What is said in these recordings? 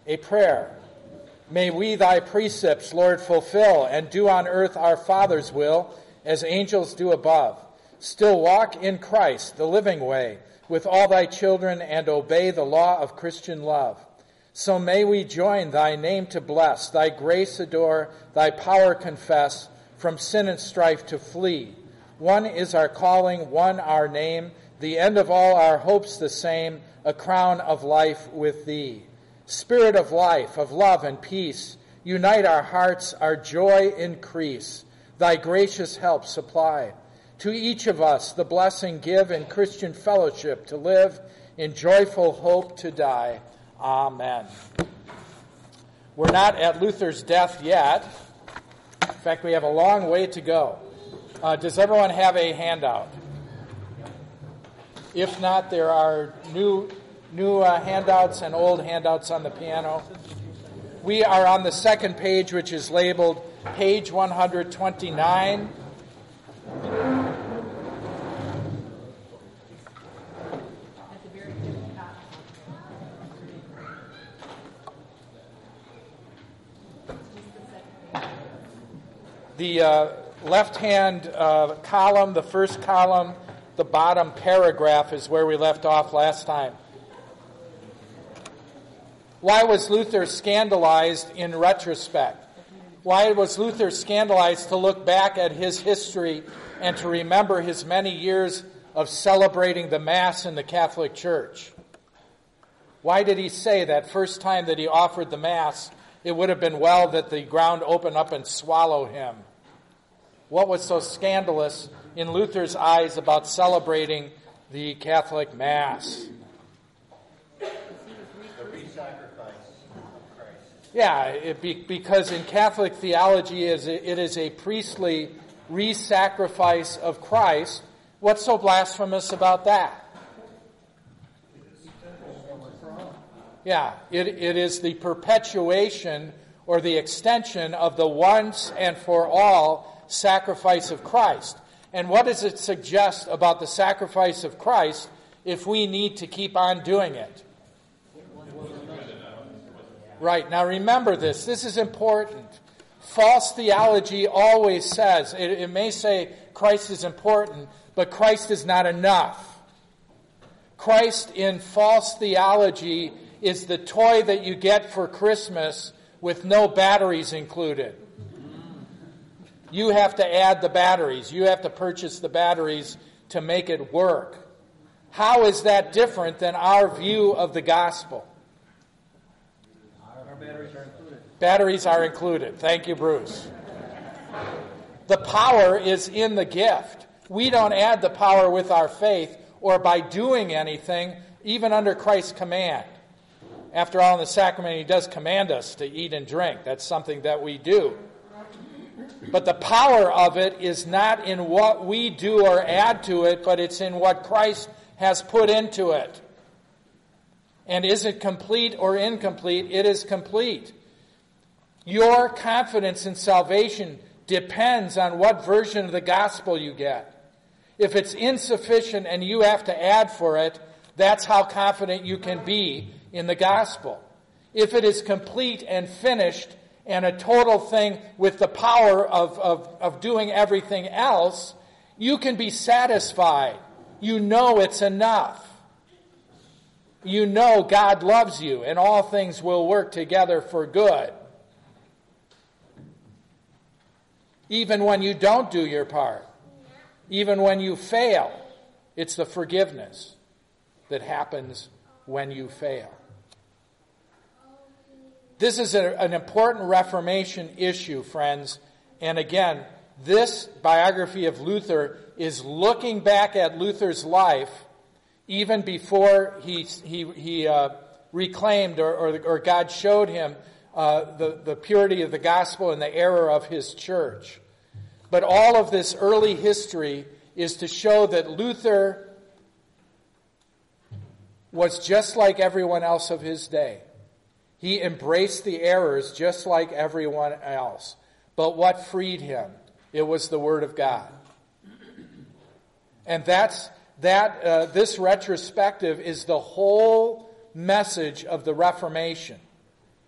A prayer. May we thy precepts, Lord, fulfill, and do on earth our Father's will, as angels do above. Still walk in Christ, the living way, with all thy children, and obey the law of Christian love. So may we join thy name to bless, thy grace adore, thy power confess, from sin and strife to flee. One is our calling, one our name, the end of all our hopes the same, a crown of life with thee. Spirit of life, of love and peace, unite our hearts, our joy increase. Thy gracious help supply. To each of us the blessing give, in Christian fellowship to live, in joyful hope to die. Amen. We're not at Luther's death yet. In fact, we have a long way to go. Does everyone have a handout? If not, there are new handouts and old handouts on the piano. We are on the second page, which is labeled page 129. The left-hand column, the first column, the bottom paragraph is where we left off last time. Why was Luther scandalized in retrospect? Why was Luther scandalized to look back at his history and to remember his many years of celebrating the Mass in the Catholic Church? Why did he say that first time that he offered the Mass, it would have been well that the ground open up and swallow him? What was so scandalous in Luther's eyes about celebrating the Catholic Mass? Yeah, because in Catholic theology it is a priestly re-sacrifice of Christ. What's so blasphemous about that? Yeah, it is the perpetuation or the extension of the once and for all sacrifice of Christ. And what does it suggest about the sacrifice of Christ if we need to keep on doing it? Right, now remember this. This is important. False theology always says, it may say Christ is important, but Christ is not enough. Christ in false theology is the toy that you get for Christmas with no batteries included. You have to add the batteries. You have to purchase the batteries to make it work. How is that different than our view of the gospel? Our batteries are included. Batteries are included. Thank you, Bruce. The power is in the gift. We don't add the power with our faith or by doing anything, even under Christ's command. After all, in the sacrament, he does command us to eat and drink. That's something that we do. But the power of it is not in what we do or add to it, but it's in what Christ has put into it. And is it complete or incomplete? It is complete. Your confidence in salvation depends on what version of the gospel you get. If it's insufficient and you have to add for it, that's how confident you can be in the gospel. If it is complete and finished and a total thing with the power of doing everything else, you can be satisfied. You know it's enough. You know God loves you and all things will work together for good. Even when you don't do your part, even when you fail, it's the forgiveness that happens when you fail. This is an important Reformation issue, friends. And again, this biography of Luther is looking back at Luther's life even before he reclaimed or God showed him the purity of the gospel and the error of his church. But all of this early history is to show that Luther was just like everyone else of his day. He embraced the errors just like everyone else. But what freed him? It was the Word of God. And this retrospective is the whole message of the Reformation.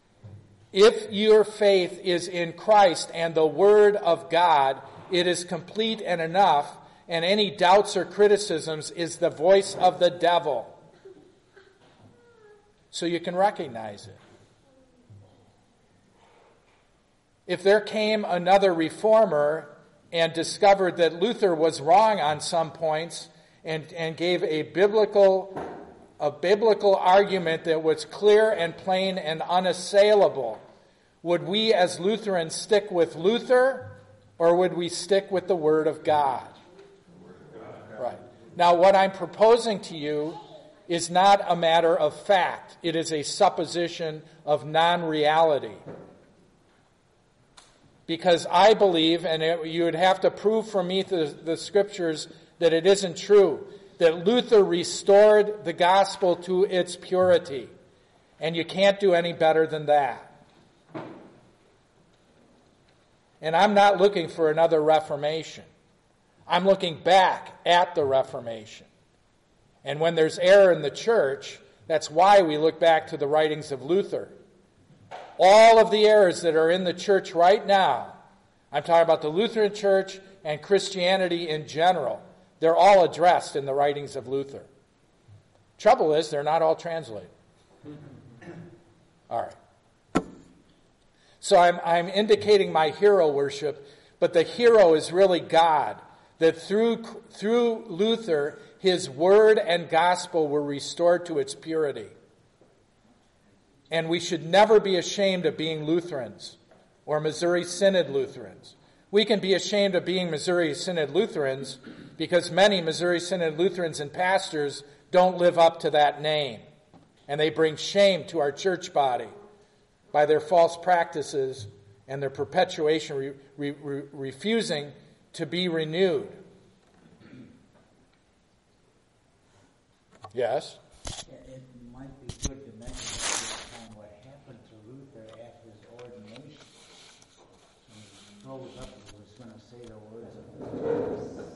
If your faith is in Christ and the Word of God, it is complete and enough, and any doubts or criticisms is the voice of the devil. So you can recognize it. If there came another reformer and discovered that Luther was wrong on some points and gave a biblical argument that was clear and plain and unassailable, would we as Lutherans stick with Luther, or would we stick with the Word of God? Right. Now, what I'm proposing to you is not a matter of fact. It is a supposition of non-reality. Because I believe, and you would have to prove for me the Scriptures that it isn't true, that Luther restored the gospel to its purity. And you can't do any better than that. And I'm not looking for another Reformation. I'm looking back at the Reformation. And when there's error in the church, that's why we look back to the writings of Luther. All of the errors that are in the church right now, I'm talking about the Lutheran Church and Christianity in general, they're all addressed in the writings of Luther. Trouble is, they're not all translated. All right. So I'm indicating my hero worship, but the hero is really God, that through Luther, his word and gospel were restored to its purity. And we should never be ashamed of being Lutherans or Missouri Synod Lutherans. We can be ashamed of being Missouri Synod Lutherans because many Missouri Synod Lutherans and pastors don't live up to that name. And they bring shame to our church body by their false practices and their perpetuation, refusing to be renewed. Yes? It might be good to mention at this time what happened to Luther at his ordination. When he rose up and was going to say the words of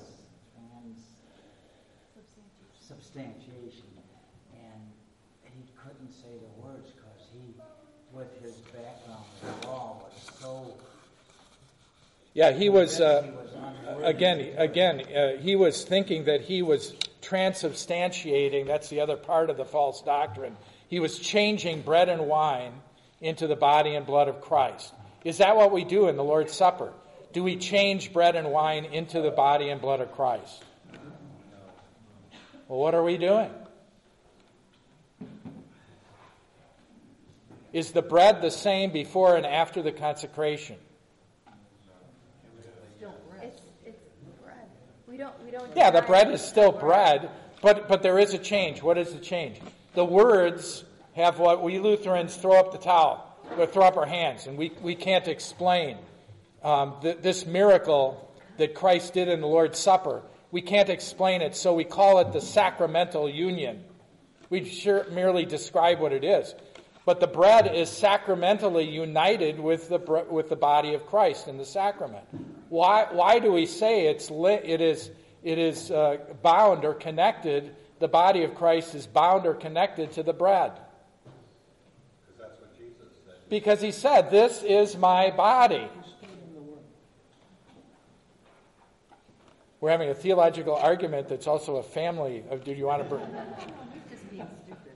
substantiation. And he couldn't say the words because he, with his background in law, was so... Yeah, he was he was thinking that he was transubstantiating. That's the other part of the false doctrine. He was changing bread and wine into the body and blood of Christ. Is that what we do in the Lord's Supper? Do we change bread and wine into the body and blood of Christ? Well, what are we doing? Is the bread the same before and after the consecration? Yeah, the bread is still bread, but there is a change. What is the change? The words have what we Lutherans throw up the towel, or throw up our hands, and we can't explain this miracle that Christ did in the Lord's Supper. We can't explain it, so we call it the sacramental union. We merely describe what it is. But the bread is sacramentally united with the body of Christ in the sacrament. Why do we say it is bound or connected? The body of Christ is bound or connected to the bread. Because that's what Jesus said. Because he said, "This is my body." We're having a theological argument that's also a family of. Do you want to? Just being stupid.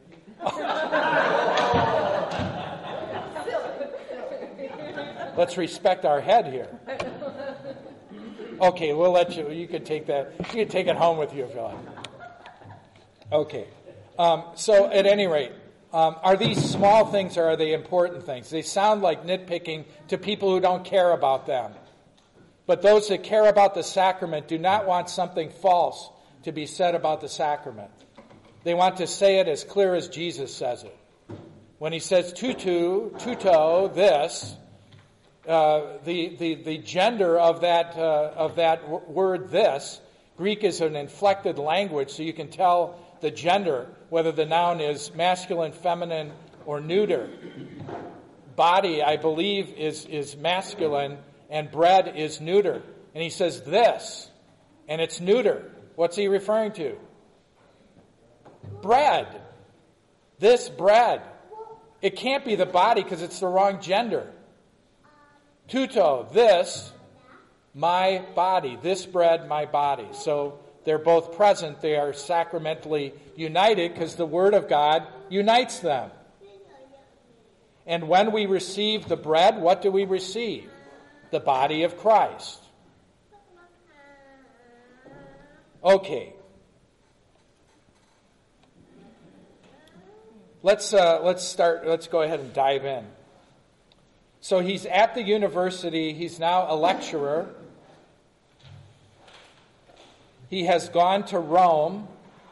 Let's respect our head here. Okay, we'll let you. You can take that. You can take it home with you if you like. Okay. So at any rate, are these small things or are they important things? They sound like nitpicking to people who don't care about them. But those that care about the sacrament do not want something false to be said about the sacrament. They want to say it as clear as Jesus says it. When he says tuto, this, the gender of that word this, Greek is an inflected language, so you can tell the gender, whether the noun is masculine, feminine, or neuter. Body, I believe, is masculine, and bread is neuter. And he says this, and it's neuter. What's he referring to? Bread. This bread. It can't be the body because it's the wrong gender. Tuto, this, my body. This bread, my body. So they're both present. They are sacramentally united because the Word of God unites them. And when we receive the bread, what do we receive? The body of Christ. Okay. Let's start. Let's go ahead and dive in. So he's at the university. He's now a lecturer. He has gone to Rome.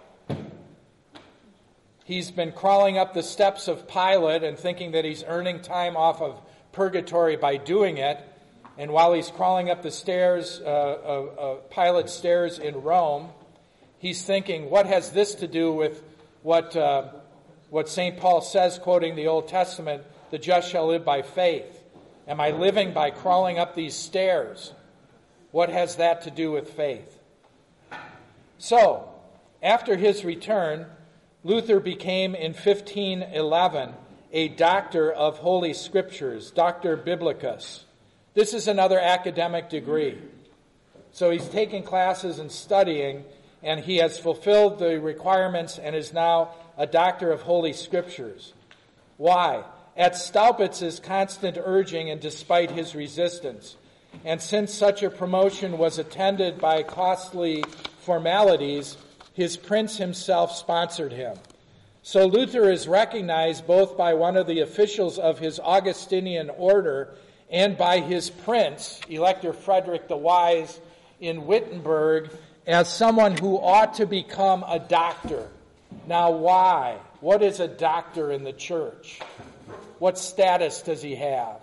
He's been crawling up the steps of Pilate and thinking that he's earning time off of purgatory by doing it. And while he's crawling up the stairs, Pilate's stairs in Rome, he's thinking, what has this to do with what St. Paul says, quoting the Old Testament, the just shall live by faith? Am I living by crawling up these stairs? What has that to do with faith? So, after his return, Luther became in 1511 a doctor of Holy Scriptures, Doctor Biblicus. This is another academic degree. So he's taking classes and studying, and he has fulfilled the requirements and is now a doctor of Holy Scriptures. Why? At Staupitz's constant urging and despite his resistance, and since such a promotion was attended by costly formalities, his prince himself sponsored him. So Luther is recognized both by one of the officials of his Augustinian order and by his prince, Elector Frederick the Wise in Wittenberg, as someone who ought to become a doctor. Now why? What is a doctor in the church? What status does he have?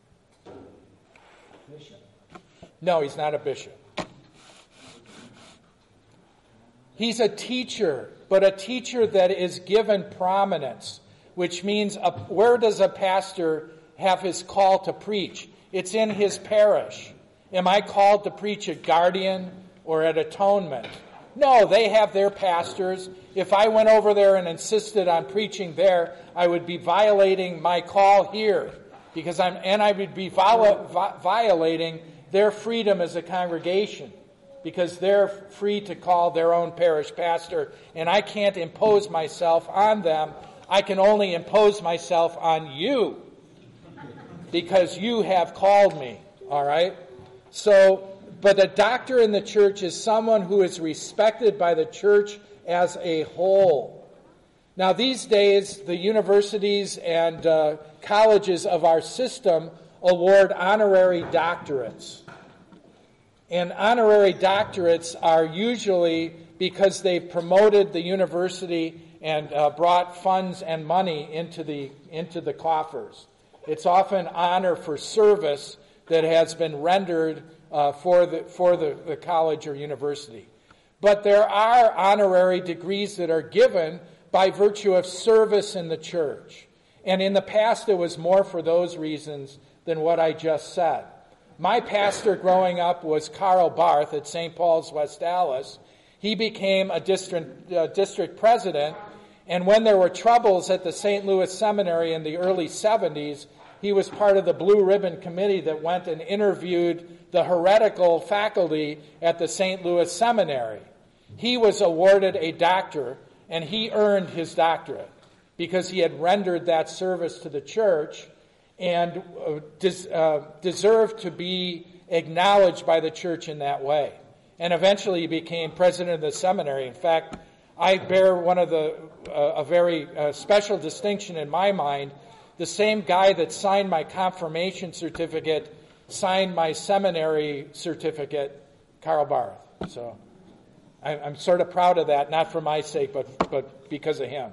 Bishop. No, he's not a bishop. He's a teacher, but a teacher that is given prominence, which means where does a pastor have his call to preach? It's in his parish. Am I called to preach at Guardian or at Atonement? No, they have their pastors. If I went over there and insisted on preaching there, I would be violating my call here, I would be violating their freedom as a congregation, because they're free to call their own parish pastor, and I can't impose myself on them. I can only impose myself on you, because you have called me, all right? So, but a doctor in the church is someone who is respected by the church as a whole. Now, these days, the universities and colleges of our system award honorary doctorates. And honorary doctorates are usually because they've promoted the university and brought funds and money into the coffers. It's often honor for service that has been rendered for the college or university. But there are honorary degrees that are given by virtue of service in the church. And in the past, it was more for those reasons than what I just said. My pastor growing up was Karl Barth at St. Paul's, West Allis. He became a district president, and when there were troubles at the St. Louis Seminary in the early 70s, he was part of the Blue Ribbon Committee that went and interviewed the heretical faculty at the St. Louis Seminary. He was awarded a doctor, and he earned his doctorate because he had rendered that service to the church and deserved to be acknowledged by the church in that way. And eventually he became president of the seminary. In fact, I bear one of a very special distinction in my mind. The same guy that signed my confirmation certificate signed my seminary certificate, Karl Barth. So I'm sort of proud of that, not for my sake, but because of him.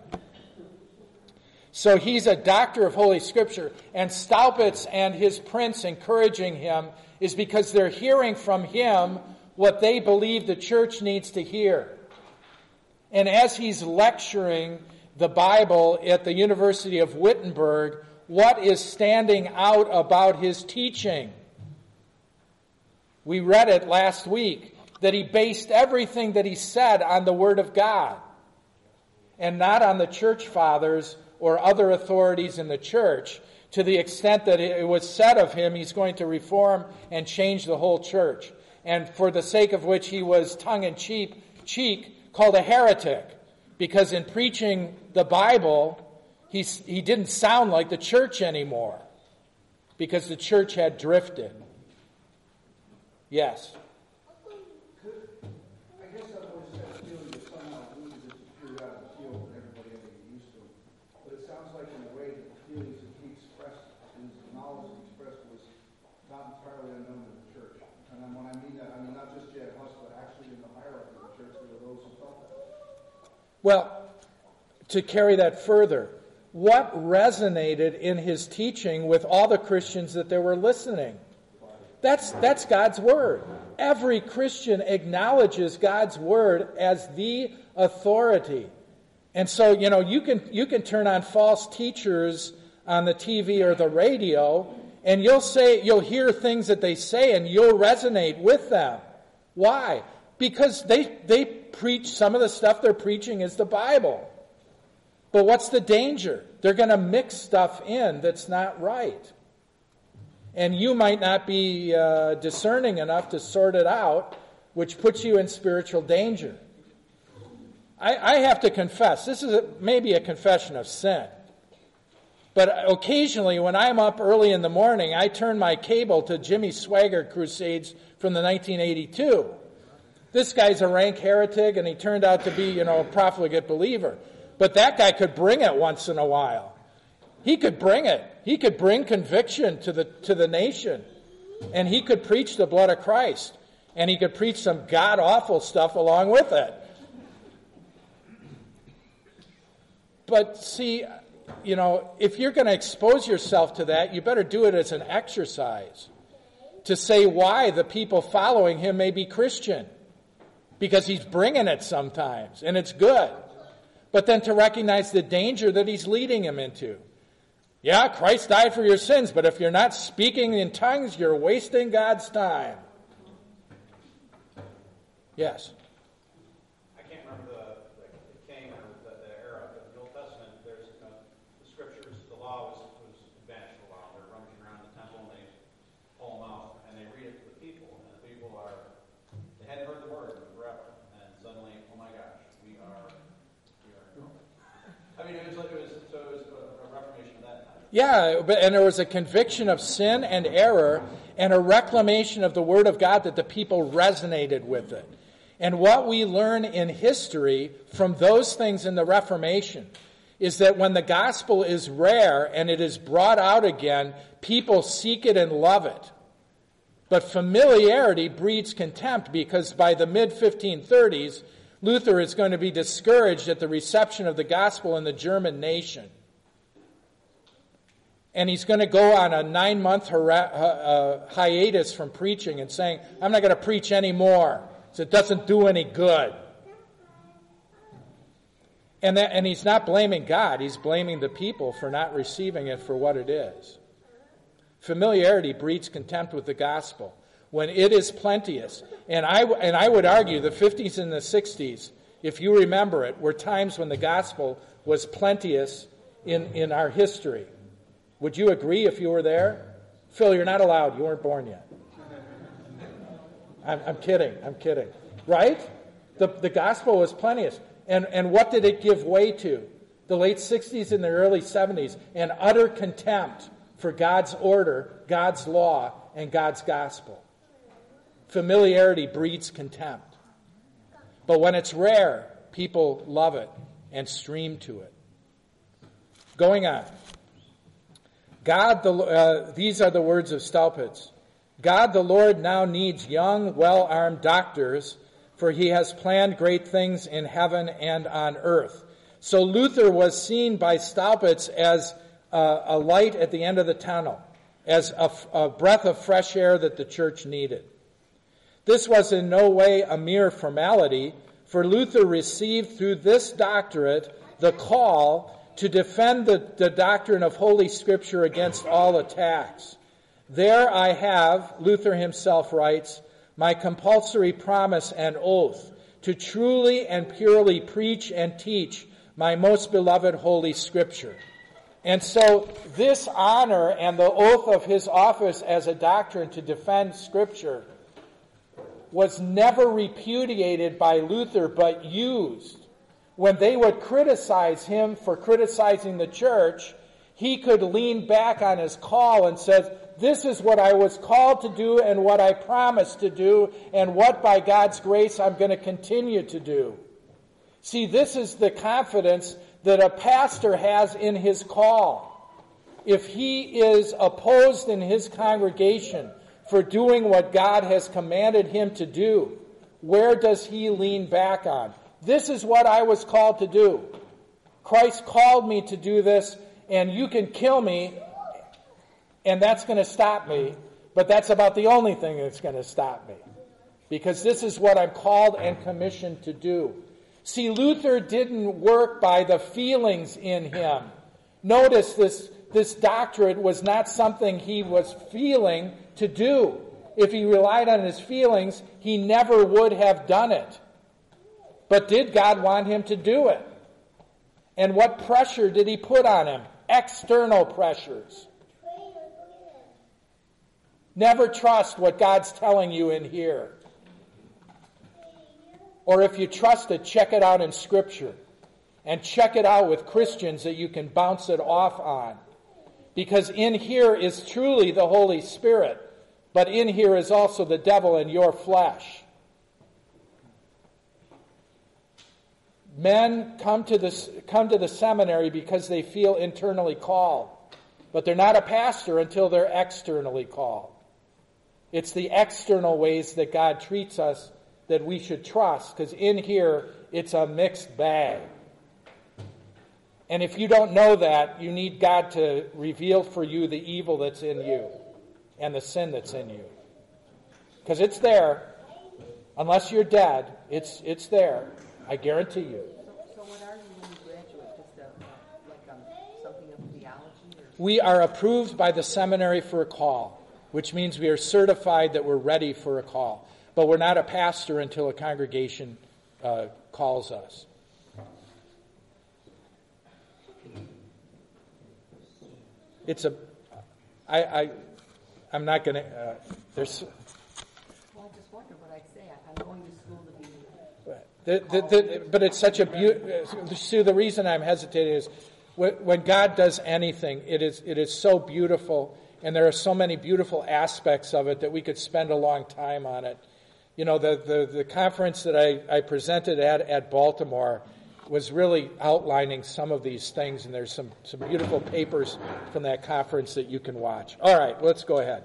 So he's a doctor of Holy Scripture, and Staupitz and his prince encouraging him is because they're hearing from him what they believe the church needs to hear. And as he's lecturing the Bible at the University of Wittenberg, what is standing out about his teaching? We read it last week, that he based everything that he said on the Word of God, and not on the church fathers or other authorities in the church, to the extent that it was said of him he's going to reform and change the whole church, and for the sake of which he was tongue-in-cheek called a heretic, because in preaching the Bible, he didn't sound like the church anymore, because the church had drifted. Yes? I guess I've always had a feeling that somehow loses its periodic appeal when everybody ever get used to it. But it sounds like in a way that the feelings that he expressed and the knowledge he expressed was not entirely unknown to the church. And when I mean that, I mean not just J.I. Huss, but actually in the hierarchy of the church, there were those who felt that. Well, to carry that further, what resonated in his teaching with all the Christians that they were listening? That's God's Word. Every Christian acknowledges God's Word as the authority. And so, you can turn on false teachers on the TV or the radio, and you'll hear things that they say, and you'll resonate with them. Why? Because they preach, some of the stuff they're preaching is the Bible. But what's the danger? They're going to mix stuff in that's not right. And you might not be discerning enough to sort it out, which puts you in spiritual danger. I have to confess, this is maybe a confession of sin. But occasionally, when I'm up early in the morning, I turn my cable to Jimmy Swaggart crusades from the 1982. This guy's a rank heretic, and he turned out to be, a profligate believer. But that guy could bring it once in a while. He could bring it. He could bring conviction to the nation. And he could preach the blood of Christ. And he could preach some god-awful stuff along with it. But see, if you're going to expose yourself to that, you better do it as an exercise to say why the people following him may be Christian. Because he's bringing it sometimes, and it's good. But then to recognize the danger that he's leading him into. Yeah, Christ died for your sins, but if you're not speaking in tongues, you're wasting God's time. Yes? I can't remember the king or the era, but in the Old Testament, there's the scriptures, the law was banished for a while. They're rummaging around the temple, and they pull them out, and they read it to the people. And the people they hadn't heard the word forever. And suddenly, oh my gosh, we are. I mean, it was a reformation of that time. Yeah, and there was a conviction of sin and error and a reclamation of the Word of God that the people resonated with it. And what we learn in history from those things in the Reformation is that when the gospel is rare and it is brought out again, people seek it and love it. But familiarity breeds contempt, because by the mid-1530s, Luther is going to be discouraged at the reception of the gospel in the German nation. And he's going to go on a 9-month hiatus from preaching and saying, I'm not going to preach anymore, so it doesn't do any good. And he's not blaming God, he's blaming the people for not receiving it for what it is. Familiarity breeds contempt with the gospel when it is plenteous. And I would argue the 50s and the 60s, if you remember it, were times when the gospel was plenteous in our history. Would you agree if you were there? Phil, you're not allowed. You weren't born yet. I'm kidding. Right? The gospel was plenteous. And what did it give way to? The late 60s and the early 70s. An utter contempt for God's order, God's law, and God's gospel. Familiarity breeds contempt. But when it's rare, people love it and stream to it. Going on. These are the words of Staupitz. God the Lord now needs young, well-armed doctors, for he has planned great things in heaven and on earth. So Luther was seen by Staupitz as a light at the end of the tunnel, as a breath of fresh air that the church needed. This was in no way a mere formality, for Luther received through this doctorate the call to defend the doctrine of Holy Scripture against all attacks. There I have, Luther himself writes, my compulsory promise and oath to truly and purely preach and teach my most beloved Holy Scripture. And so this honor and the oath of his office as a doctrine to defend Scripture was never repudiated by Luther, but used. When they would criticize him for criticizing the church, he could lean back on his call and says, this is what I was called to do and what I promised to do and what by God's grace I'm going to continue to do. See, this is the confidence that a pastor has in his call. If he is opposed in his congregation for doing what God has commanded him to do, where does he lean back on? This is what I was called to do. Christ called me to do this, and you can kill me, and that's going to stop me, but that's about the only thing that's going to stop me. Because this is what I'm called and commissioned to do. See, Luther didn't work by the feelings in him. Notice this doctrine was not something he was feeling to do. If he relied on his feelings, he never would have done it. But did God want him to do it? And what pressure did he put on him? External pressures. Never trust what God's telling you in here. Or if you trust it, check it out in Scripture. And check it out with Christians that you can bounce it off on. Because in here is truly the Holy Spirit. But in here is also the devil in your flesh. Men come to the seminary because they feel internally called. But they're not a pastor until they're externally called. It's the external ways that God treats us that we should trust, because in here it's a mixed bag. And if you don't know that, you need God to reveal for you the evil that's in you and the sin that's in you. Because it's there. Unless you're dead, it's there. I guarantee you. So what are you when you graduate? Just something of theology? Or? We are approved by the seminary for a call, which means we are certified that we're ready for a call. But we're not a pastor until a congregation calls us. I'm not going to, there's... Well, I just wonder what I'd say. I'm going to school to be... But it's such a beautiful... Sue, the reason I'm hesitating is when God does anything, it is so beautiful, and there are so many beautiful aspects of it that we could spend a long time on it. You know, the conference that I presented at Baltimore was really outlining some of these things, and there's some beautiful papers from that conference that you can watch. All right, let's go ahead.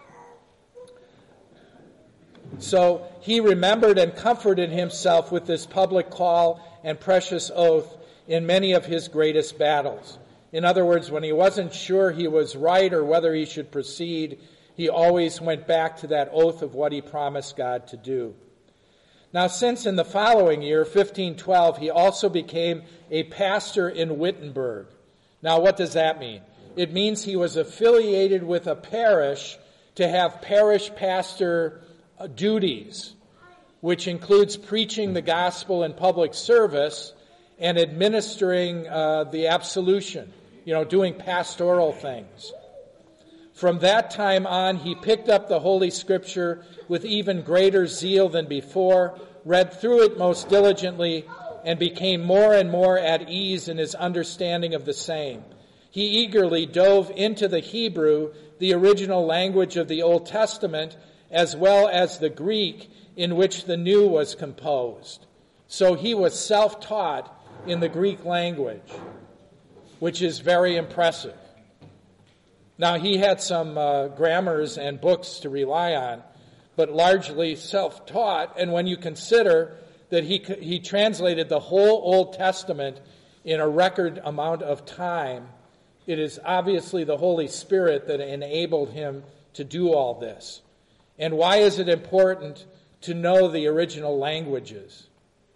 So he remembered and comforted himself with this public call and precious oath in many of his greatest battles. In other words, when he wasn't sure he was right or whether he should proceed, he always went back to that oath of what he promised God to do. Now, since in the following year, 1512, he also became a pastor in Wittenberg. Now, what does that mean? It means he was affiliated with a parish to have parish pastor duties, which includes preaching the gospel in public service and administering the absolution, doing pastoral things. From that time on, he picked up the Holy Scripture with even greater zeal than before, read through it most diligently, and became more and more at ease in his understanding of the same. He eagerly dove into the Hebrew, the original language of the Old Testament, as well as the Greek in which the New was composed. So he was self-taught in the Greek language, which is very impressive. Now, he had some grammars and books to rely on, but largely self-taught. And when you consider that he translated the whole Old Testament in a record amount of time, it is obviously the Holy Spirit that enabled him to do all this. And why is it important to know the original languages?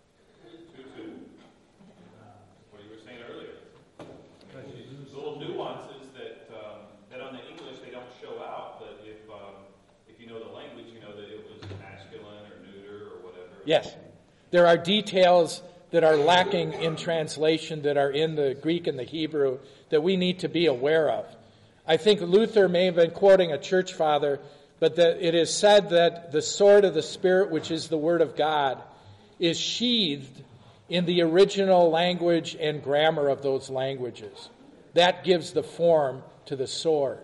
What you were saying earlier. Little nuances that on the English they don't show out, but if you know the language, you know that it was masculine or neuter or whatever. Yes. There are details that are lacking in translation, that are in the Greek and the Hebrew, that we need to be aware of. I think Luther may have been quoting a church father, but that it is said that the sword of the Spirit, which is the Word of God, is sheathed in the original language and grammar of those languages. That gives the form to the sword.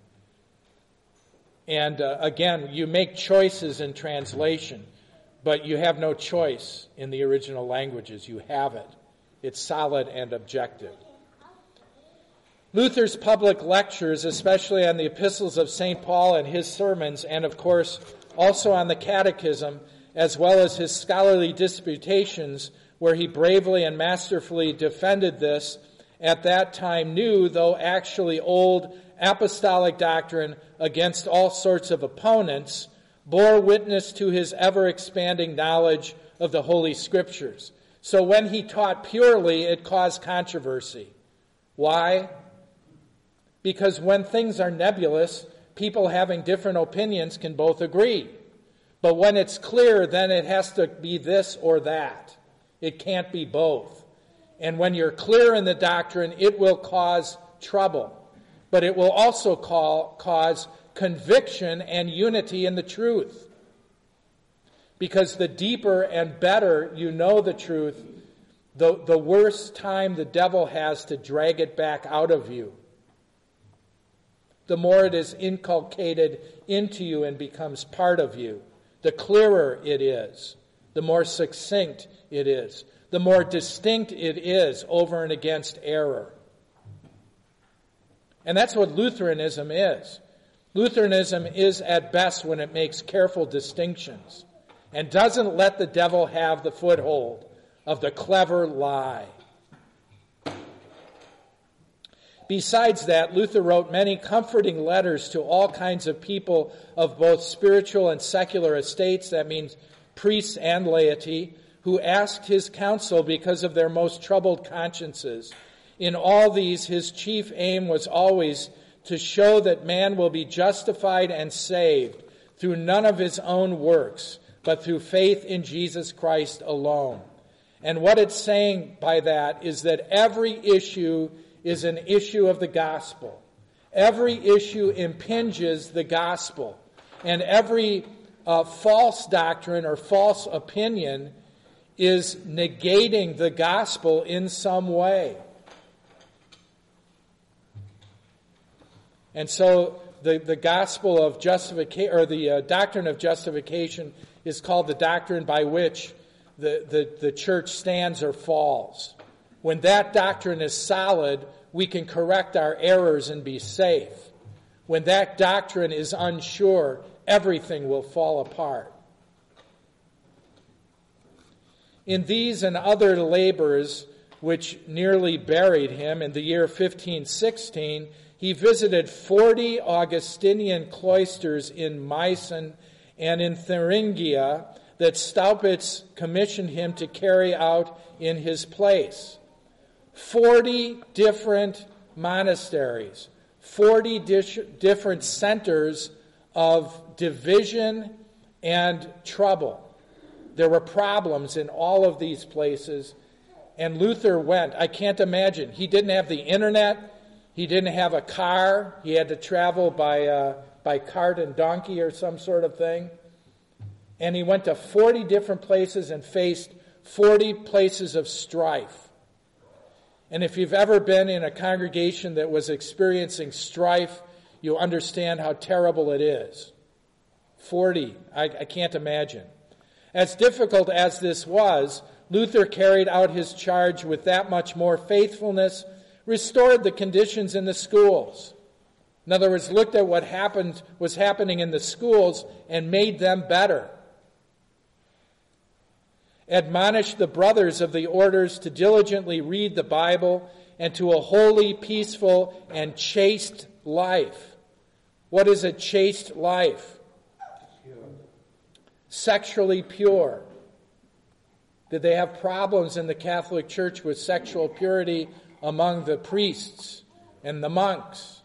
And again, you make choices in translation, but you have no choice in the original languages. You have it. It's solid and objective. Luther's public lectures, especially on the epistles of St. Paul and his sermons, and of course also on the Catechism, as well as his scholarly disputations, where he bravely and masterfully defended this, at that time new, though actually old, apostolic doctrine against all sorts of opponents, bore witness to his ever-expanding knowledge of the Holy Scriptures. So when he taught purely, it caused controversy. Why? Because when things are nebulous, people having different opinions can both agree. But when it's clear, then it has to be this or that. It can't be both. And when you're clear in the doctrine, it will cause trouble. But it will also cause conviction and unity in the truth. Because the deeper and better you know the truth, the worse time the devil has to drag it back out of you. The more it is inculcated into you and becomes part of you, the clearer it is, the more succinct it is, the more distinct it is over and against error. And that's what Lutheranism is. Lutheranism is at best when it makes careful distinctions and doesn't let the devil have the foothold of the clever lie. Besides that, Luther wrote many comforting letters to all kinds of people of both spiritual and secular estates, that means priests and laity, who asked his counsel because of their most troubled consciences. In all these, his chief aim was always to show that man will be justified and saved through none of his own works, but through faith in Jesus Christ alone. And what it's saying by that is that every issue is an issue of the gospel. Every issue impinges the gospel. And every false doctrine or false opinion is negating the gospel in some way. And so the gospel of justification, or the doctrine of justification, is called the doctrine by which the church stands or falls. When that doctrine is solid, we can correct our errors and be safe. When that doctrine is unsure, everything will fall apart. In these and other labors, which nearly buried him, in the year 1516, he visited 40 Augustinian cloisters in Meissen and in Thuringia that Staupitz commissioned him to carry out in his place. 40 different monasteries, 40 different centers of division and trouble. There were problems in all of these places, and Luther went. I can't imagine. He didn't have the internet. He didn't have a car. He had to travel by cart and donkey or some sort of thing. And he went to 40 different places and faced 40 places of strife. And if you've ever been in a congregation that was experiencing strife, you'll understand how terrible it is. 40, I can't imagine. As difficult as this was, Luther carried out his charge with that much more faithfulness, restored the conditions in the schools. In other words, looked at what was happening in the schools and made them better. Admonished the brothers of the orders to diligently read the Bible and to a holy, peaceful, and chaste life. What is a chaste life? Pure. Sexually pure. Did they have problems in the Catholic Church with sexual purity among the priests and the monks?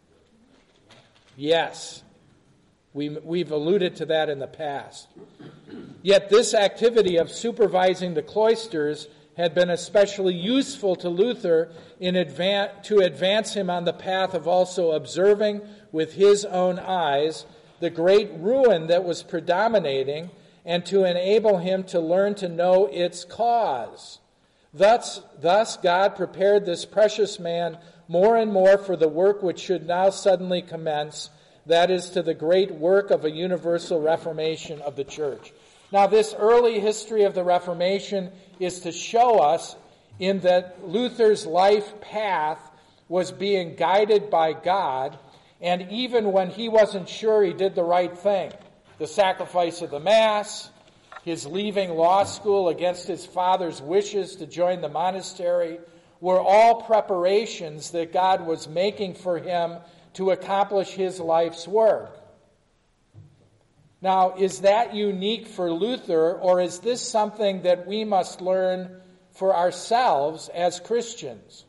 Yes. We've alluded to that in the past. Yet this activity of supervising the cloisters had been especially useful to Luther to advance him on the path of also observing with his own eyes the great ruin that was predominating, and to enable him to learn to know its cause. Thus God prepared this precious man more and more for the work which should now suddenly commence, that is, to the great work of a universal reformation of the church. Now, this early history of the Reformation is to show us in that Luther's life path was being guided by God, and even when he wasn't sure he did the right thing, the sacrifice of the Mass, his leaving law school against his father's wishes to join the monastery, were all preparations that God was making for him to accomplish his life's work. Now, is that unique for Luther, or is this something that we must learn for ourselves as Christians?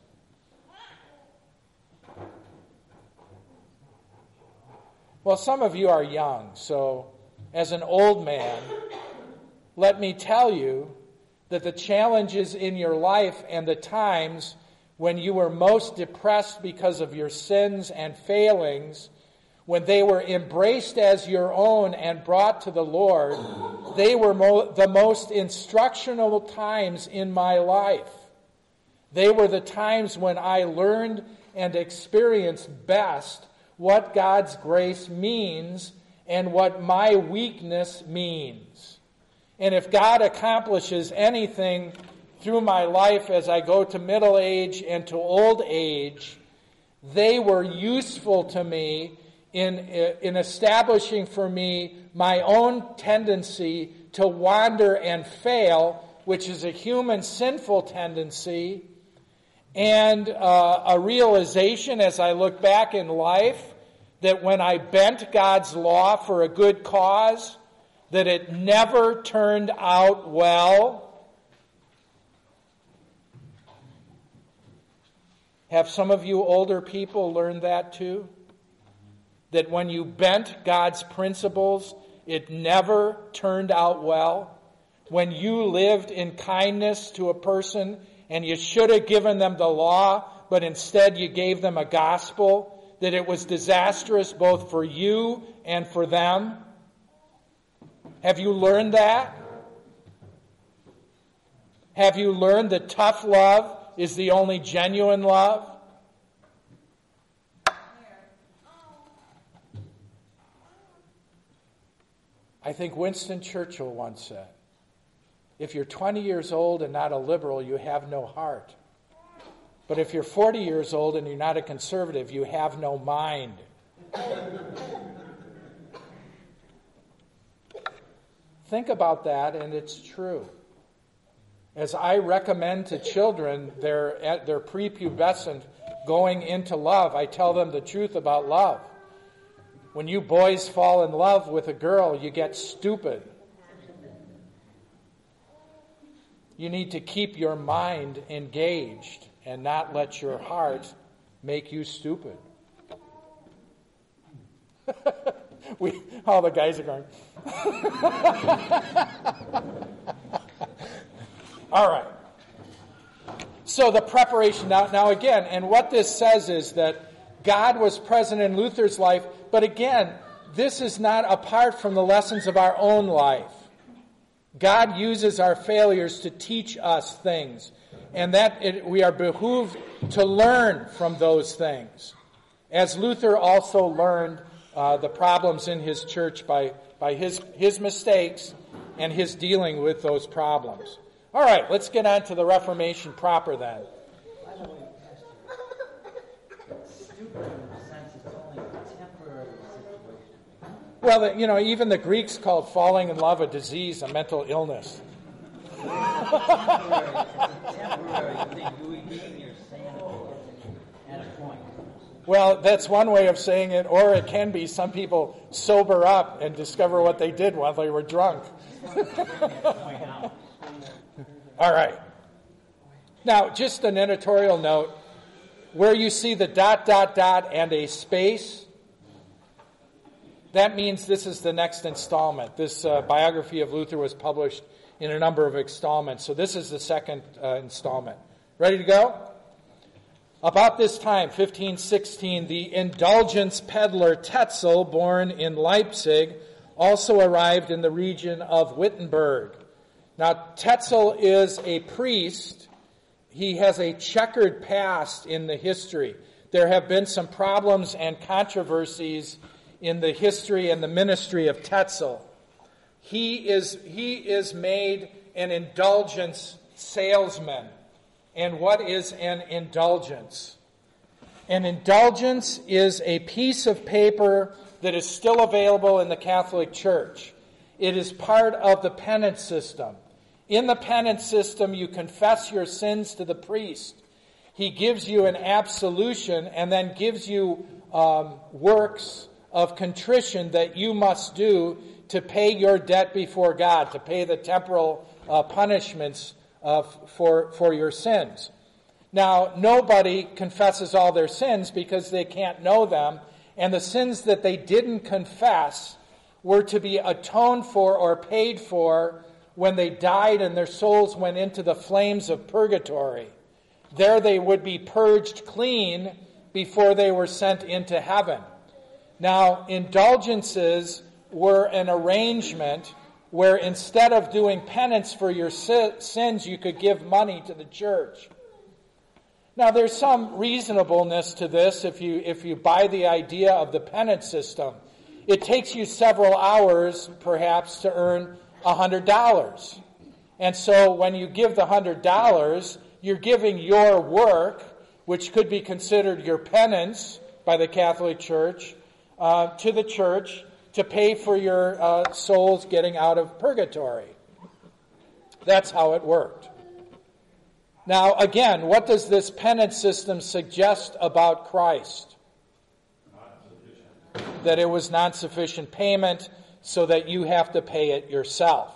Well, some of you are young, so as an old man, let me tell you that the challenges in your life and the times when you were most depressed because of your sins and failings, when they were embraced as your own and brought to the Lord, they were the most instructional times in my life. They were the times when I learned and experienced best what God's grace means and what my weakness means. And if God accomplishes anything through my life as I go to middle age and to old age, they were useful to me in establishing for me my own tendency to wander and fail, which is a human sinful tendency, and a realization as I look back in life that when I bent God's law for a good cause, that it never turned out well. Have some of you older people learned that too? That when you bent God's principles, it never turned out well? When you lived in kindness to a person and you should have given them the law, but instead you gave them a gospel, that it was disastrous both for you and for them? Have you learned that? Have you learned that tough love is the only genuine love? I think Winston Churchill once said, if you're 20 years old and not a liberal, you have no heart. But if you're 40 years old and you're not a conservative, you have no mind. Think about that, and it's true. As I recommend to children, they're prepubescent going into love, I tell them the truth about love. When you boys fall in love with a girl, you get stupid. You need to keep your mind engaged and not let your heart make you stupid. All the guys are going. All right. So the preparation, now again, and what this says is that God was present in Luther's life, but again, this is not apart from the lessons of our own life. God uses our failures to teach us things, and we are behooved to learn from those things. As Luther also learned the problems in his church by his mistakes and his dealing with those problems. All right, let's get on to the Reformation proper then. By the way, Pastor, stupid in the sense it's only a temporary situation. Well, even the Greeks called falling in love a disease, a mental illness. It's a temporary thing. You regain your sanity at a point. Well, that's one way of saying it, or it can be some people sober up and discover what they did while they were drunk. All right. Now, just an editorial note. Where you see the ... and a space, that means this is the next installment. This biography of Luther was published in a number of installments. So this is the second installment. Ready to go? About this time, 1516, the indulgence peddler Tetzel, born in Leipzig, also arrived in the region of Wittenberg. Now, Tetzel is a priest. He has a checkered past in the history. There have been some problems and controversies in the history and the ministry of Tetzel. He is made an indulgence salesman. And what is an indulgence? An indulgence is a piece of paper that is still available in the Catholic Church. It is part of the penance system. In the penance system, you confess your sins to the priest. He gives you an absolution and then gives you works of contrition that you must do to pay your debt before God, to pay the temporal punishments for your sins. Now, nobody confesses all their sins because they can't know them, and the sins that they didn't confess were to be atoned for or paid for when they died and their souls went into the flames of purgatory. There they would be purged clean before they were sent into heaven. Now, indulgences were an arrangement where instead of doing penance for your sins, you could give money to the church. Now, there's some reasonableness to this if you buy the idea of the penance system. It takes you several hours, perhaps, to earn $100. And so when you give the $100, you're giving your work, which could be considered your penance by the Catholic Church, to the church, to pay for your souls getting out of purgatory. That's how it worked. Now, again, what does this penance system suggest about Christ? That it was not sufficient payment, so that you have to pay it yourself.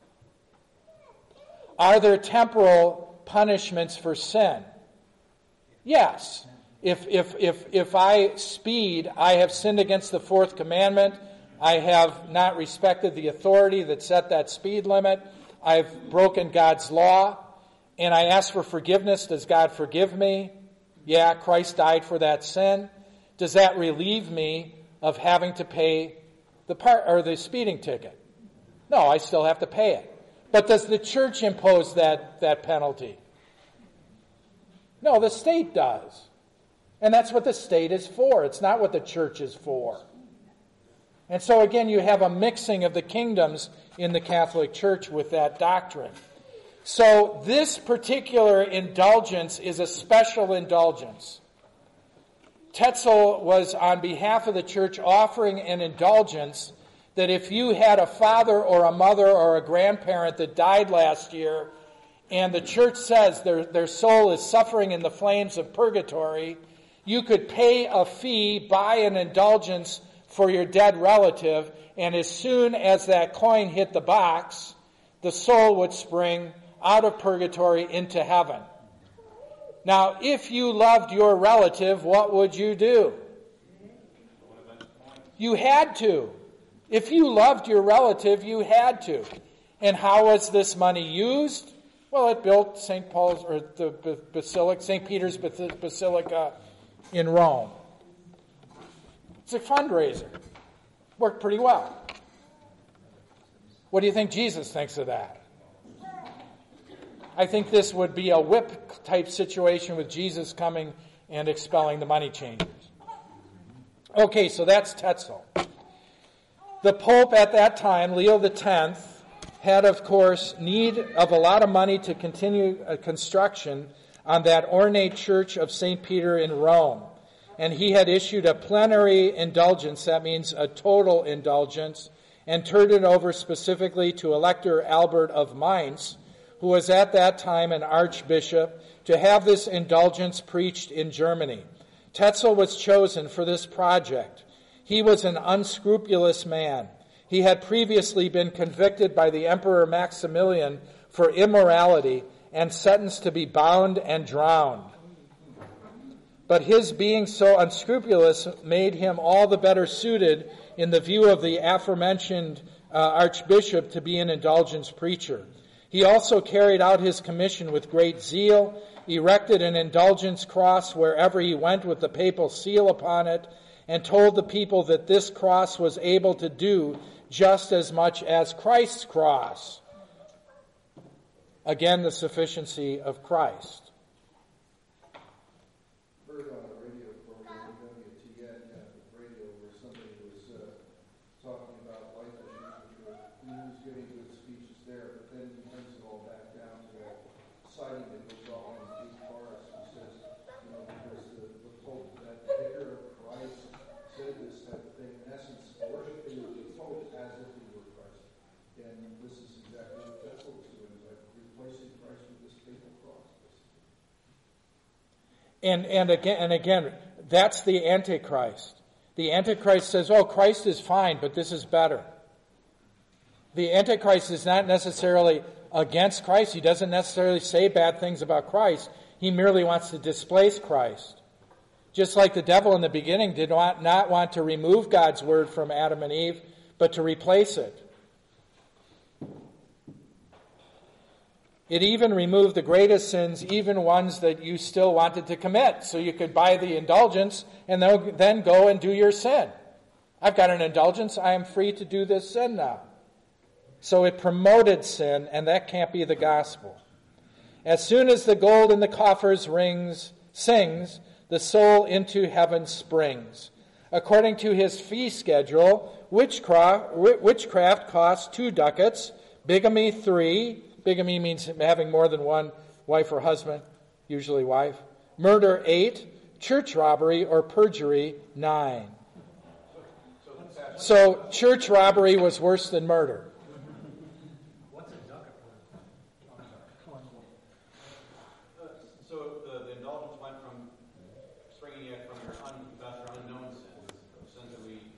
Are there temporal punishments for sin? Yes. If I speed, I have sinned against the fourth commandment. I have not respected the authority that set that speed limit. I've broken God's law, and I ask for forgiveness. Does God forgive me? Yeah, Christ died for that sin. Does that relieve me of having to pay the speeding ticket? No, I still have to pay it. But does the church impose that penalty? No, the state does. And that's what the state is for. It's not what the church is for. And so again, you have a mixing of the kingdoms in the Catholic Church with that doctrine. So this particular indulgence is a special indulgence. Tetzel was, on behalf of the church, offering an indulgence that if you had a father or a mother or a grandparent that died last year, and the church says their soul is suffering in the flames of purgatory, you could pay a fee, buy an indulgence for your dead relative, and as soon as that coin hit the box, the soul would spring out of purgatory into heaven. Now, if you loved your relative, what would you do? You had to. If you loved your relative, you had to. And how was this money used? Well, it built St. Paul's, or the Basilica, St. Peter's Basilica in Rome. It's a fundraiser. Worked pretty well. What do you think Jesus thinks of that? I think this would be a whip-type situation with Jesus coming and expelling the money changers. Okay, so that's Tetzel. The Pope at that time, Leo X, had, of course, need of a lot of money to continue construction on that ornate church of St. Peter in Rome. And he had issued a plenary indulgence, that means a total indulgence, and turned it over specifically to Elector Albert of Mainz, who was at that time an archbishop, to have this indulgence preached in Germany. Tetzel was chosen for this project. He was an unscrupulous man. He had previously been convicted by the Emperor Maximilian for immorality and sentenced to be bound and drowned. But his being so unscrupulous made him all the better suited, in the view of the aforementioned archbishop, to be an indulgence preacher. He also carried out his commission with great zeal, erected an indulgence cross wherever he went with the papal seal upon it, and told the people that this cross was able to do just as much as Christ's cross. Again, the sufficiency of Christ. Heard on a radio program, WTN, radio, where somebody was talking about life issues, he was giving good speeches there, but then he brings it all back down to that citing that goes all in deep forest. He says, because the Pope, that vicar of Christ, said this type of thing. In essence, worshiping the Pope as if he were Christ. And this is exactly what that's what it's doing, like replacing Christ with this papal cross. And again, that's the Antichrist. The Antichrist says, oh, Christ is fine, but this is better. The Antichrist is not necessarily against Christ. He doesn't necessarily say bad things about Christ. He merely wants to displace Christ. Just like the devil in the beginning did not want to remove God's word from Adam and Eve, but to replace it. It even removed the greatest sins, even ones that you still wanted to commit. So you could buy the indulgence and then go and do your sin. I've got an indulgence. I am free to do this sin now. So it promoted sin, and that can't be the gospel. As soon as the gold in the coffers sings, the soul into heaven springs. According to his fee schedule, witchcraft costs 2 ducats, bigamy 3. Bigamy means having more than one wife or husband, usually wife. Murder 8, church robbery or perjury 9. So church robbery was worse than murder. What's a ducat? So the indulgence went from springing it from your unconfessed or unknown sins that we.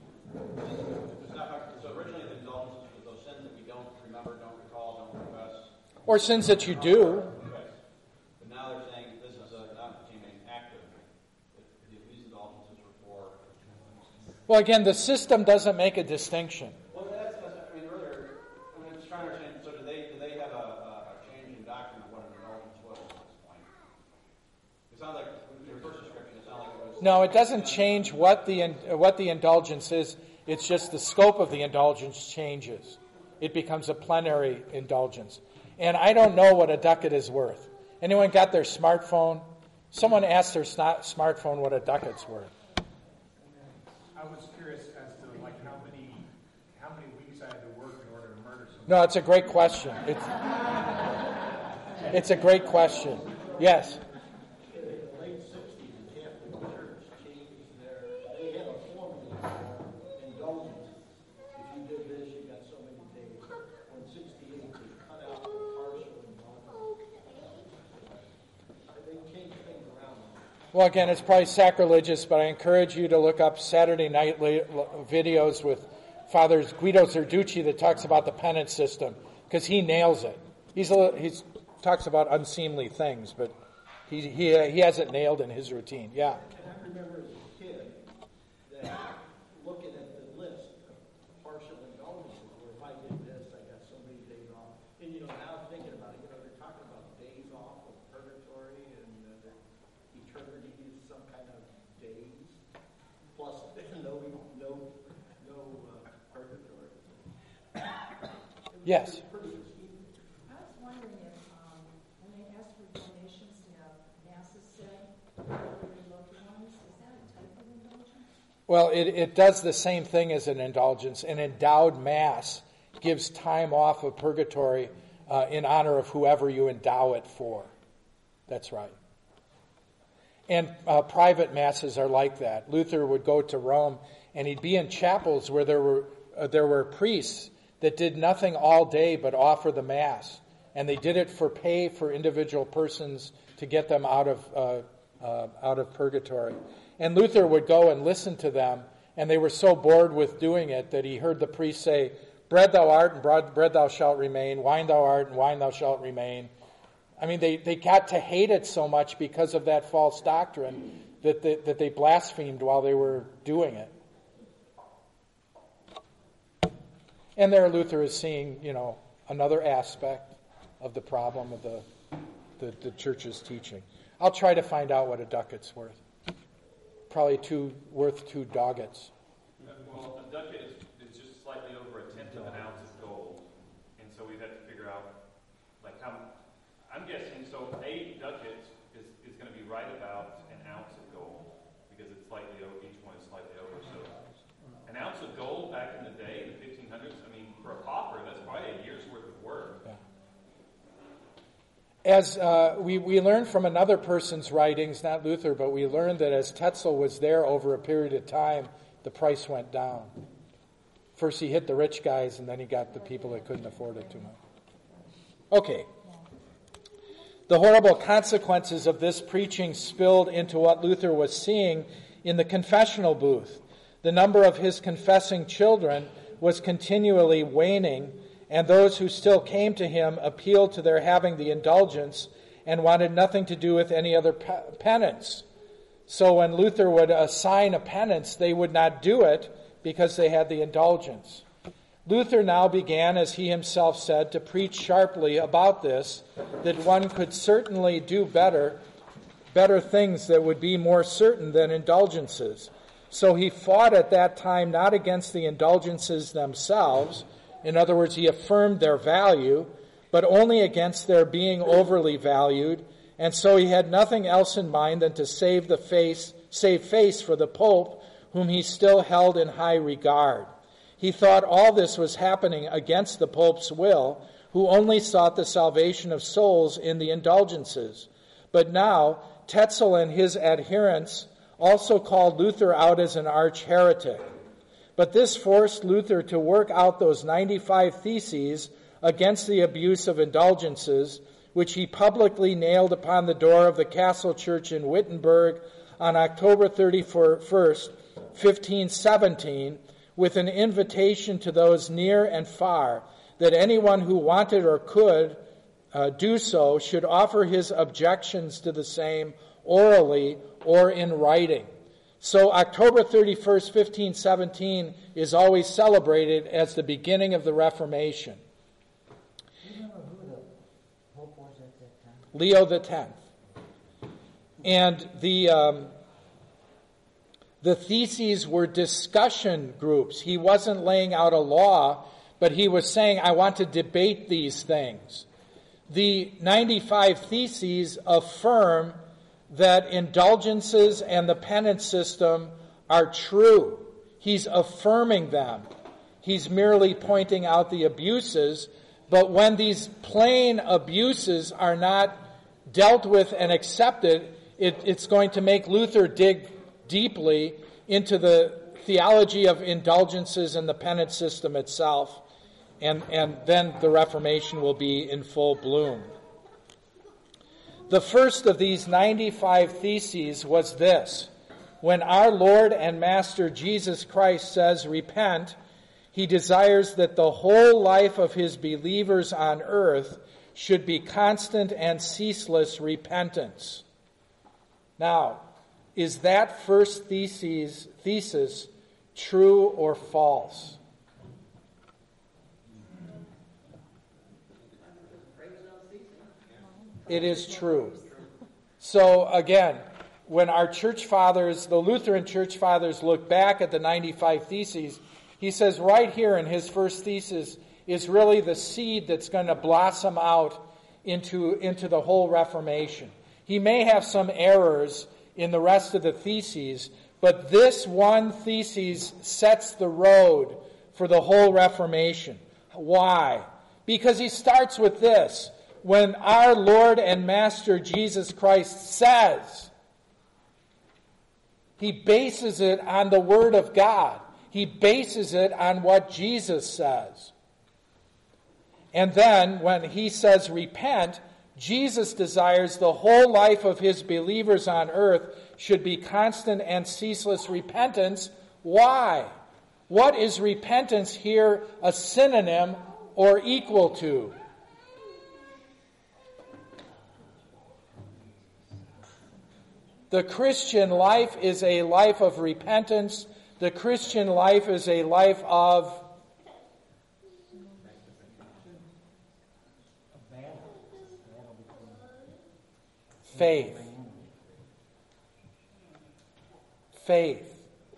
So originally the indulgence was those sins that we don't remember, don't recall, don't confess. Or sins that you do. But now they're saying this is not becoming active. These indulgences were for. Well, again, the system doesn't make a distinction. Well, that's earlier. I'm just trying to understand. So do they have a change in doctrine of what an indulgence was at this point? It sounds like your first description. It sounded like it was. No, it doesn't change what the indulgence is. It's just the scope of the indulgence changes. It becomes a plenary indulgence. And I don't know what a ducat is worth. Anyone got their smartphone? Someone asked their smartphone what a ducat's worth. I was curious as to how many weeks I had to work in order to murder someone. No, it's a great question. It's a great question. Yes. In the late 60s, the Catholic Church changed they had a formula for indulgence. If you did this, you got so many days. In 68, they cut out the partial indulgence. They changed things around. Well, again, it's probably sacrilegious, but I encourage you to look up Saturday night videos with Father Guido Zerducci that talks about the penance system, because he nails it. He talks about unseemly things, but he has it nailed in his routine. Yeah. And I remember as a kid that looking at the list of partial indulgences, where if I did this, I got so many days off. And now thinking about it, they're talking about days off of purgatory and eternity is some kind of days plus no purgatory. Yes. I was wondering if, when they ask for donations to have masses said for their loved ones, is that a type of indulgence? Well, it does the same thing as an indulgence. An endowed mass gives time off of purgatory in honor of whoever you endow it for. That's right. And private masses are like that. Luther would go to Rome, and he'd be in chapels where there were priests that did nothing all day but offer the mass, and they did it for pay for individual persons to get them out of purgatory. And Luther would go and listen to them, and they were so bored with doing it that he heard the priest say, "Bread thou art, and bread thou shalt remain. Wine thou art, and wine thou shalt remain." I mean, they got to hate it so much because of that false doctrine that they blasphemed while they were doing it. And there Luther is seeing, another aspect. of the problem of the church's teaching. I'll try to find out what a ducat's worth. Probably worth 2 ducats. Well, a ducat is just slightly over 1/10 of an ounce of gold, and so we'd have to figure out like how. I'm guessing so. A ducat is going to be right about an ounce of gold because it's slightly over. Each one is slightly over. So an ounce of gold back in the day, the 1500s. I mean, for a pauper, that's probably a year's worth of work. Yeah. As we learned from another person's writings, not Luther, but we learned that as Tetzel was there over a period of time, the price went down. First he hit the rich guys, and then he got the people that couldn't afford it too much. Okay. The horrible consequences of this preaching spilled into what Luther was seeing in the confessional booth. The number of his confessing children was continually waning, and those who still came to him appealed to their having the indulgence and wanted nothing to do with any other penance. So when Luther would assign a penance, they would not do it because they had the indulgence. Luther now began, as he himself said, to preach sharply about this, that one could certainly do better things that would be more certain than indulgences. So he fought at that time not against the indulgences themselves, in other words, he affirmed their value, but only against their being overly valued, and so he had nothing else in mind than to save face for the Pope, whom he still held in high regard. He thought all this was happening against the Pope's will, who only sought the salvation of souls in the indulgences. But now, Tetzel and his adherents also called Luther out as an arch heretic. But this forced Luther to work out those 95 theses against the abuse of indulgences, which he publicly nailed upon the door of the Castle Church in Wittenberg on October 31st, 1517, with an invitation to those near and far that anyone who wanted or could do so should offer his objections to the same orally or in writing. So October 31st, 1517 is always celebrated as the beginning of the Reformation. Do you remember who the Pope was at that time? Leo X. And the theses were discussion groups. He wasn't laying out a law, but he was saying, I want to debate these things. The 95 theses affirm that indulgences and the penance system are true. He's affirming them. He's merely pointing out the abuses, but when these plain abuses are not dealt with and accepted, it's going to make Luther dig deeply into the theology of indulgences and the penance system itself, and then the Reformation will be in full bloom. The first of these 95 theses was this: when our Lord and Master Jesus Christ says, repent, he desires that the whole life of his believers on earth should be constant and ceaseless repentance. Now, is that first thesis true or false? It is true. So again, when our church fathers, the Lutheran church fathers, look back at the 95 theses, he says right here in his first thesis is really the seed that's going to blossom out into the whole Reformation. He may have some errors in the rest of the theses, but this one thesis sets the road for the whole Reformation. Why? Because he starts with this: when our Lord and Master Jesus Christ says, he bases it on the Word of God. He bases it on what Jesus says. And then when he says repent, Jesus desires the whole life of his believers on earth should be constant and ceaseless repentance. Why? What is repentance here a synonym or equal to? The Christian life is a life of repentance. The Christian life is a life of Faith. Faith.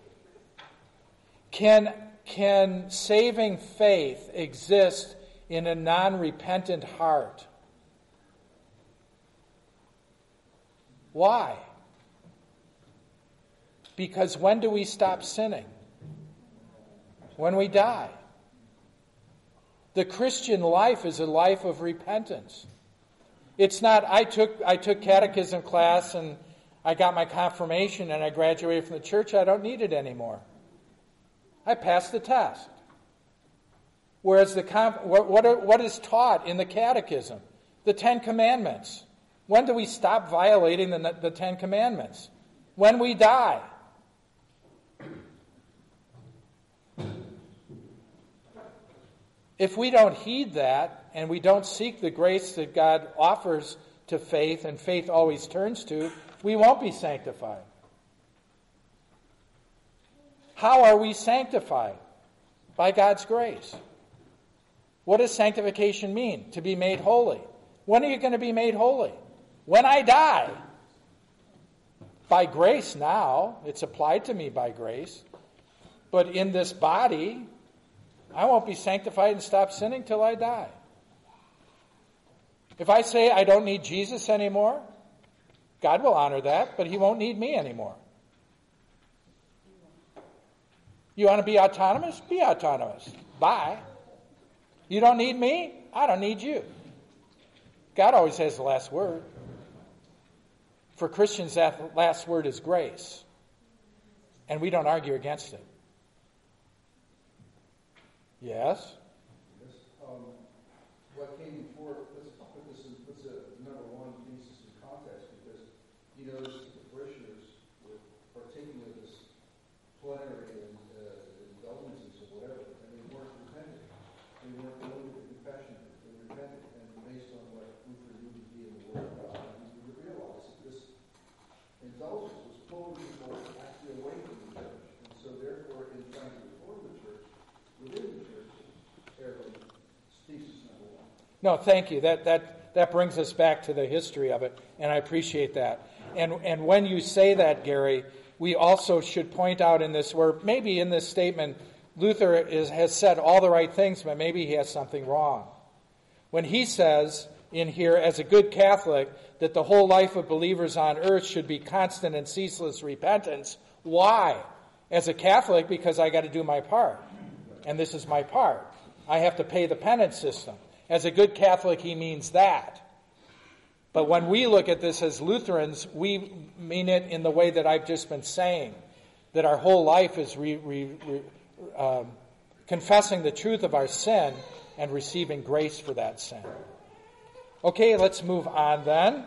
Can saving faith exist in a non-repentant heart? Why? Because when do we stop sinning? When we die. The Christian life is a life of repentance. It's not, I took catechism class and I got my confirmation and I graduated from the church, I don't need it anymore. I passed the test. Whereas what is taught in the catechism? The Ten Commandments. When do we stop violating the Ten Commandments? When we die. If we don't heed that, and we don't seek the grace that God offers to faith, and faith always turns to, we won't be sanctified. How are we sanctified? By God's grace. What does sanctification mean? To be made holy. When are you going to be made holy? When I die. By grace now. It's applied to me by grace. But in this body, I won't be sanctified and stop sinning till I die. If I say I don't need Jesus anymore, God will honor that, but he won't need me anymore. You want to be autonomous? Be autonomous. Bye. You don't need me? I don't need you. God always has the last word. For Christians, that last word is grace. And we don't argue against it. Yes? What came before, let's put this in, puts a number one thesis in context, because you notice that the parishioners were partaking of this plenary indulgences or whatever, and they weren't repentant. They weren't going to the confession. They were repentant, and based on what Luther knew to be in the Word of God, we would realize that this indulgence was pulling people actually away from the church. And so therefore, in trying to reform the church, within the church, thesis number one. No, thank you. That brings us back to the history of it, and I appreciate that. And when you say that, Gary, we also should point out in this, where maybe in this statement, Luther has said all the right things, but maybe he has something wrong. When he says in here, as a good Catholic, that the whole life of believers on earth should be constant and ceaseless repentance, why? As a Catholic, because I got to do my part. And this is my part. I have to pay the penance system. As a good Catholic, he means that. But when we look at this as Lutherans, we mean it in the way that I've just been saying, that our whole life is confessing the truth of our sin and receiving grace for that sin. Okay, let's move on then.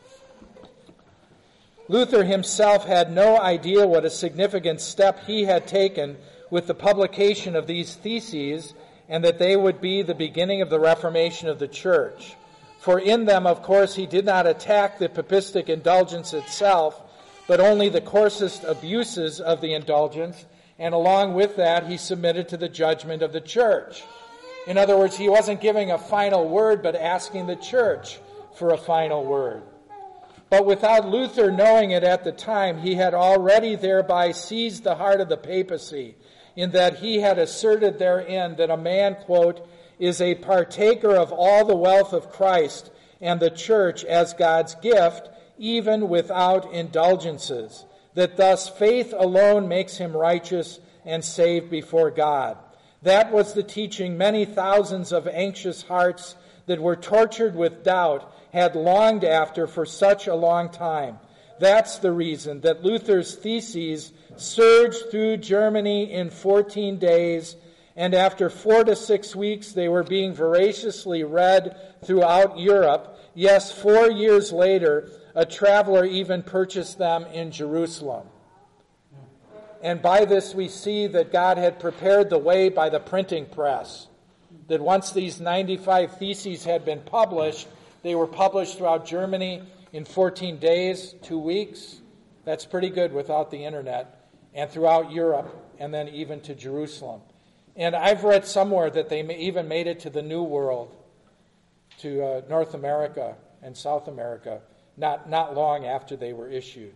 Luther himself had no idea what a significant step he had taken with the publication of these theses, and that they would be the beginning of the Reformation of the Church. For in them, of course, he did not attack the papistic indulgence itself, but only the coarsest abuses of the indulgence, and along with that, he submitted to the judgment of the Church. In other words, he wasn't giving a final word, but asking the Church for a final word. But without Luther knowing it at the time, he had already thereby seized the heart of the papacy, in that he had asserted therein that a man, quote, is a partaker of all the wealth of Christ and the church as God's gift, even without indulgences, that thus faith alone makes him righteous and saved before God. That was the teaching many thousands of anxious hearts that were tortured with doubt had longed after for such a long time. That's the reason that Luther's theses surged through Germany in 14 days, and after 4 to 6 weeks they were being voraciously read throughout Europe. Yes, 4 years later, a traveler even purchased them in Jerusalem. And by this we see that God had prepared the way by the printing press, that once these 95 theses had been published, they were published throughout Germany in 14 days, 2 weeks. That's pretty good without the internet. And throughout Europe, and then even to Jerusalem. And I've read somewhere that they even made it to the New World, to North America and South America. not long after they were issued.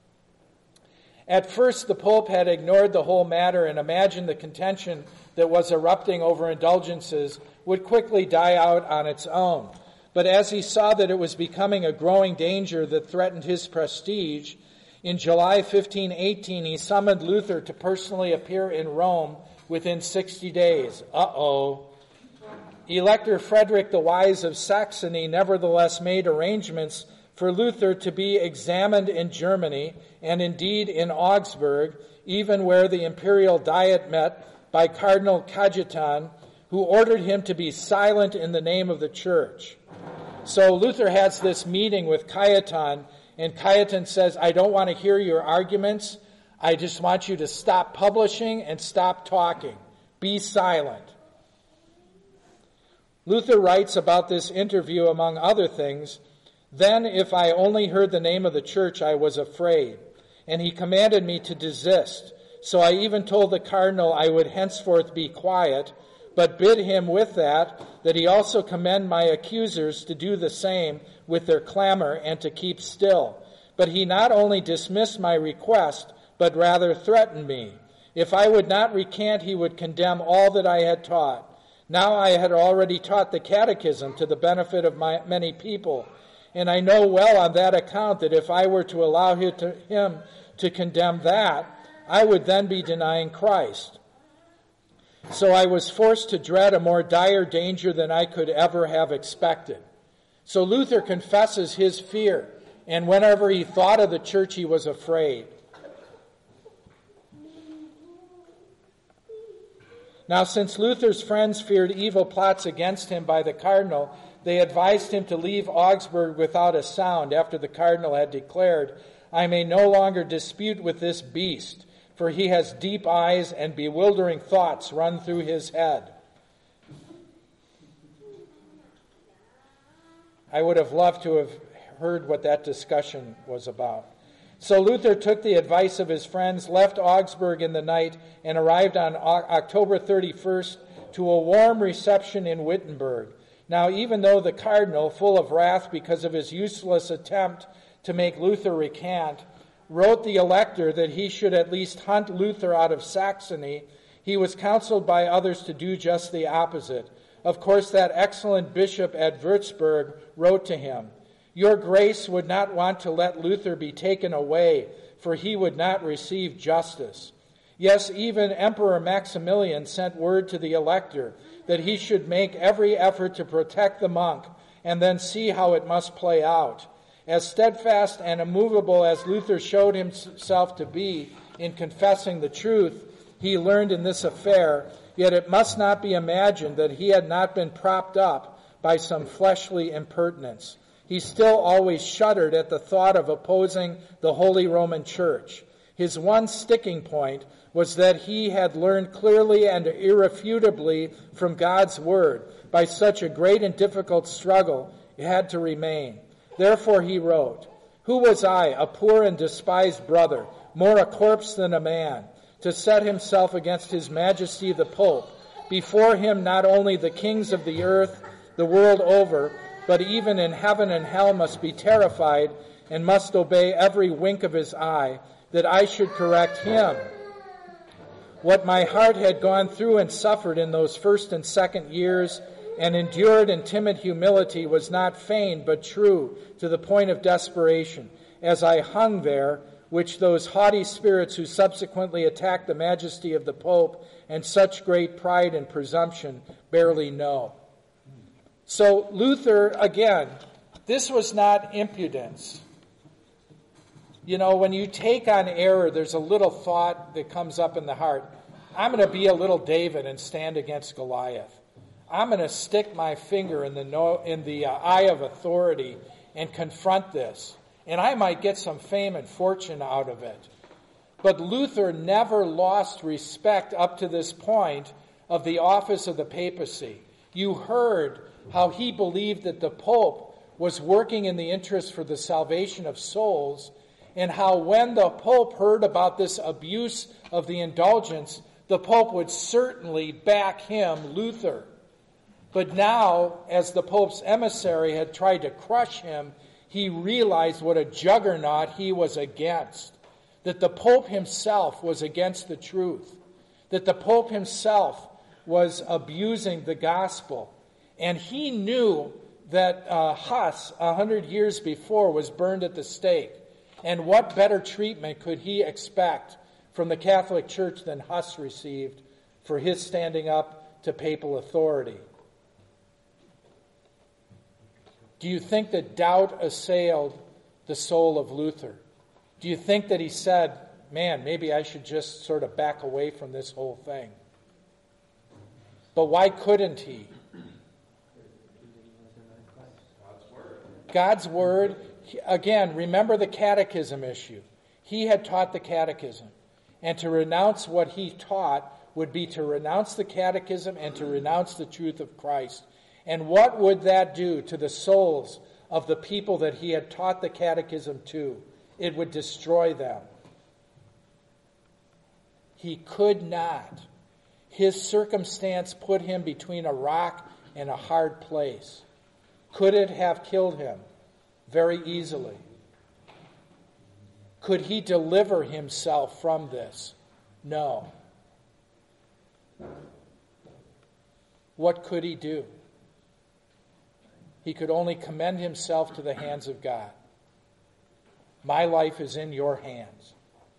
At first, the Pope had ignored the whole matter and imagined the contention that was erupting over indulgences would quickly die out on its own. But as he saw that it was becoming a growing danger that threatened his prestige, in July 1518 he summoned Luther to personally appear in Rome within 60 days. Elector Frederick the Wise of Saxony nevertheless made arrangements for Luther to be examined in Germany, and indeed in Augsburg, even where the imperial diet met, by Cardinal Cajetan, who ordered him to be silent in the name of the church. So Luther has this meeting with Cajetan, and Cajetan says, I don't want to hear your arguments. I just want you to stop publishing and stop talking. Be silent. Luther writes about this interview, among other things, then if I only heard the name of the church, I was afraid, and he commanded me to desist. So I even told the cardinal I would henceforth be quiet, but bid him with that he also commend my accusers to do the same with their clamor and to keep still. But he not only dismissed my request, but rather threatened me. If I would not recant, he would condemn all that I had taught. Now I had already taught the catechism to the benefit of many people, and I know well on that account that if I were to allow him to condemn that, I would then be denying Christ. So I was forced to dread a more dire danger than I could ever have expected. So Luther confesses his fear, and whenever he thought of the church, he was afraid. Now, since Luther's friends feared evil plots against him by the cardinal, they advised him to leave Augsburg without a sound after the cardinal had declared, I may no longer dispute with this beast, for he has deep eyes and bewildering thoughts run through his head. I would have loved to have heard what that discussion was about. So Luther took the advice of his friends, left Augsburg in the night, and arrived on October 31st to a warm reception in Wittenberg. Now, even though the cardinal, full of wrath because of his useless attempt to make Luther recant, wrote the elector that he should at least hunt Luther out of Saxony, he was counseled by others to do just the opposite. Of course, that excellent bishop at Würzburg wrote to him, Your Grace would not want to let Luther be taken away, for he would not receive justice. Yes, even Emperor Maximilian sent word to the elector that he should make every effort to protect the monk and then see how it must play out. As steadfast and immovable as Luther showed himself to be in confessing the truth he learned in this affair, yet it must not be imagined that he had not been propped up by some fleshly impertinence. He still always shuddered at the thought of opposing the Holy Roman Church. His one sticking point was that he had learned clearly and irrefutably from God's word. By such a great and difficult struggle, it had to remain. Therefore he wrote, Who was I, a poor and despised brother, more a corpse than a man, to set himself against his majesty the Pope? Before him not only the kings of the earth, the world over, but even in heaven and hell must be terrified and must obey every wink of his eye, that I should correct him. What my heart had gone through and suffered in those first and second years, and endured in timid humility, was not feigned but true to the point of desperation, as I hung there, which those haughty spirits who subsequently attacked the majesty of the Pope and such great pride and presumption barely know. So Luther, again, this was not impudence. You know, when you take on error, there's a little thought that comes up in the heart. I'm going to be a little David and stand against Goliath. I'm going to stick my finger in the eye of authority and confront this. And I might get some fame and fortune out of it. But Luther never lost respect up to this point of the office of the papacy. You heard how he believed that the Pope was working in the interest for the salvation of souls, and how when the Pope heard about this abuse of the indulgence, the Pope would certainly back him, Luther. But now, as the Pope's emissary had tried to crush him, he realized what a juggernaut he was against, that the Pope himself was against the truth, that the Pope himself was abusing the gospel. And he knew that Huss, 100 years before, was burned at the stake. And what better treatment could he expect from the Catholic Church than Huss received for his standing up to papal authority? Do you think that doubt assailed the soul of Luther? Do you think that he said, man, maybe I should just sort of back away from this whole thing? But why couldn't he? God's Word, again, remember the catechism issue. He had taught the catechism. And to renounce what he taught would be to renounce the catechism and to renounce the truth of Christ. And what would that do to the souls of the people that he had taught the catechism to? It would destroy them. He could not. His circumstance put him between a rock and a hard place. Could it have killed him? Very easily. Could he deliver himself from this? No. What could he do? He could only commend himself to the hands of God. My life is in your hands.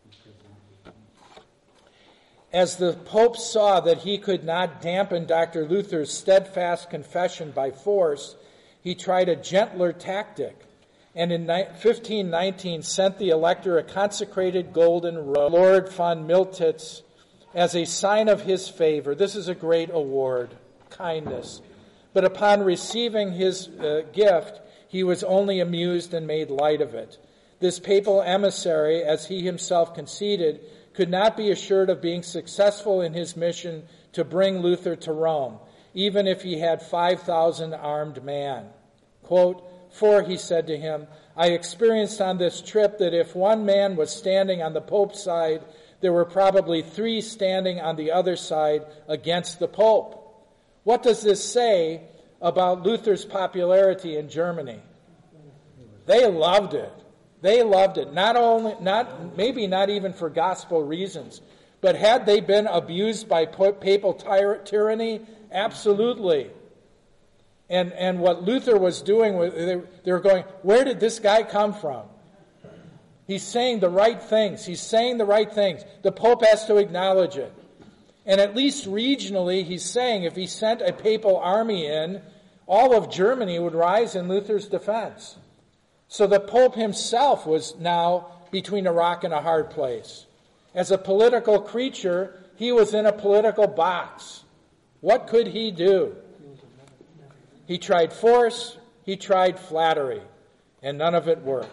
As the Pope saw that he could not dampen Dr. Luther's steadfast confession by force, he tried a gentler tactic, and in 1519 sent the elector a consecrated golden robe, Lord von Miltitz, as a sign of his favor. This is a great award, kindness. But upon receiving his gift, he was only amused and made light of it. This papal emissary, as he himself conceded, could not be assured of being successful in his mission to bring Luther to Rome, even if he had 5,000 armed men. Quote, "For," he said to him, "I experienced on this trip that if one man was standing on the Pope's side, there were probably 3 standing on the other side against the Pope." What does this say about Luther's popularity in Germany? They loved it. They loved it. Maybe not even for gospel reasons, but had they been abused by papal tyranny? Absolutely. And what Luther was doing, they were going, where did this guy come from? He's saying the right things. He's saying the right things. The Pope has to acknowledge it. And at least regionally, he's saying if he sent a papal army in, all of Germany would rise in Luther's defense. So the Pope himself was now between a rock and a hard place. As a political creature, he was in a political box. What could he do? He tried force, he tried flattery, and none of it worked.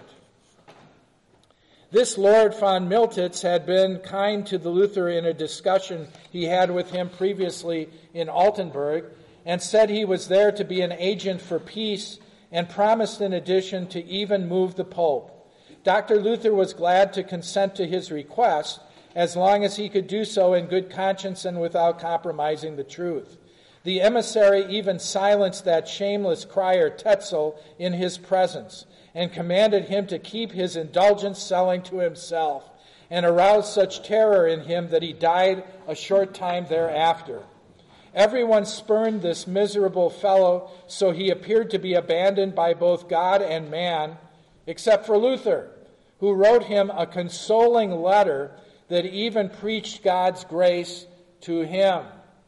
This Lord von Miltitz had been kind to the Luther in a discussion he had with him previously in Altenburg, and said he was there to be an agent for peace, and promised in addition to even move the Pope. Dr. Luther was glad to consent to his request, as long as he could do so in good conscience and without compromising the truth. The emissary even silenced that shameless crier Tetzel in his presence, and commanded him to keep his indulgence selling to himself, and aroused such terror in him that he died a short time thereafter. Everyone spurned this miserable fellow, so he appeared to be abandoned by both God and man, except for Luther, who wrote him a consoling letter that even preached God's grace to him.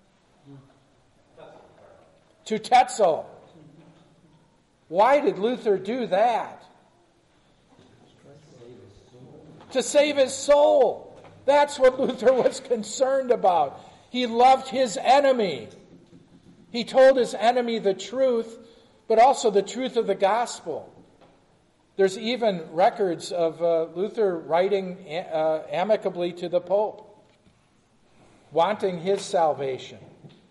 To Tetzel. Why did Luther do that? To save his soul. That's what Luther was concerned about. He loved his enemy. He told his enemy the truth, but also the truth of the gospel. There's even records of Luther writing amicably to the Pope, wanting his salvation.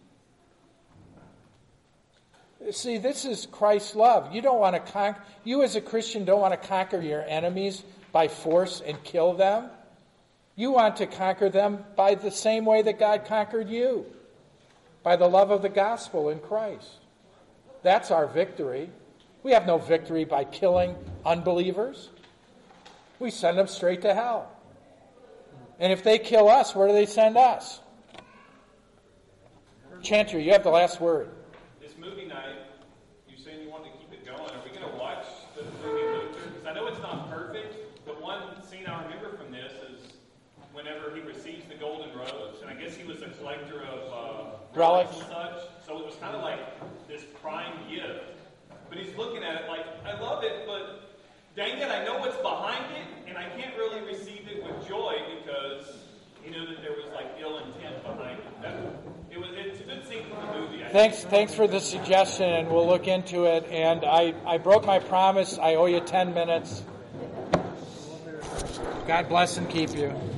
See, this is Christ's love. You as a Christian don't want to conquer your enemies by force and kill them. You want to conquer them by the same way that God conquered you, by the love of the gospel in Christ. That's our victory. We have no victory by killing unbelievers. We send them straight to hell. And if they kill us, where do they send us? Chantry, you have the last word. This movie night, you saying you want to keep it going. Are we going to watch the movie Luther? Because I know it's not perfect, but one scene I remember from this is whenever he receives the golden rose, and I guess he was a collector of relics and such, so it was kind of like this prime gift. But he's looking at it like, I love it, but dang it, I know what's behind it, and I can't really receive it with joy because he knew that there was like ill intent behind it. It's a good scene from the movie. Thanks for the suggestion, and we'll look into it. And I broke my promise. I owe you 10 minutes. God bless and keep you.